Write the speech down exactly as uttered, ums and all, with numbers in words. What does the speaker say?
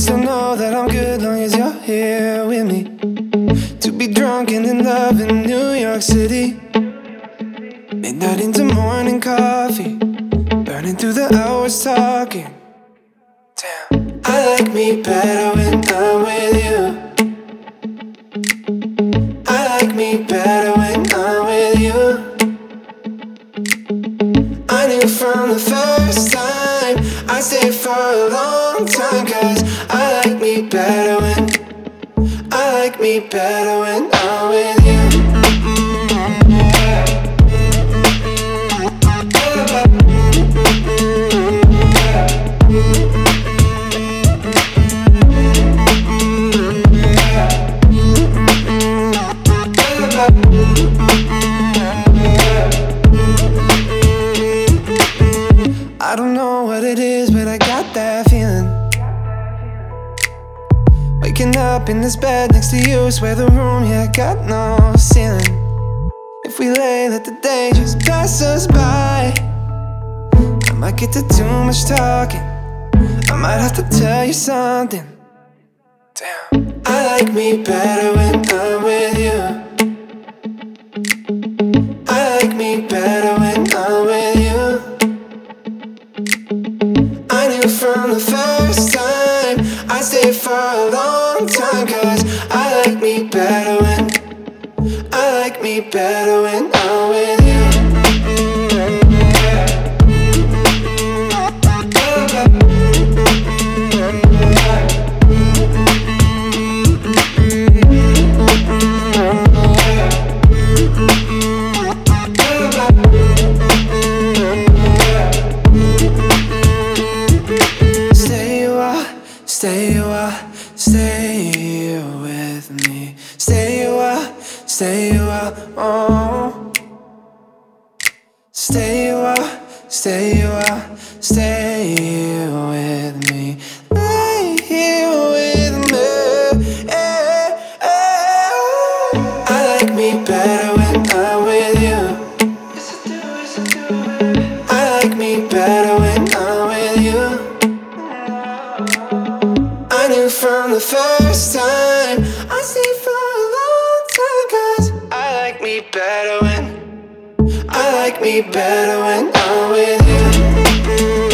still know that I'm good long as you're here with me. To be drunk and in love in New York City. Midnight into morning coffee, burning through the hours talking. Damn, I like me better when I'm with you. I like me better when I'm with you. I knew from the first time I'd stay for a long time, cause I like me better when I like me better when I'm with you. I don't know what it is, but I got that feeling. Waking up in this bed next to you, swear the room, yeah, got no ceiling. If we lay, let the day just pass us by. I might get to too much talking, I might have to tell you something. Damn, I like me better when I'm with you. I like me better when I'm with you. I knew from the first time I'd stay for a long time, cause I like me better when I like me better when I'm with you. Stay a while, stay with me. Stay a while, stay a while, oh. Stay a while, stay a while, stay with me. Lay here with me, yeah, yeah. I like me better when I'm with you. Yes, I do, yes, I do. I like me better when I'm with you. I knew from the first time I'd stay for a long time, cause I like me better when I like me better when I'm with you.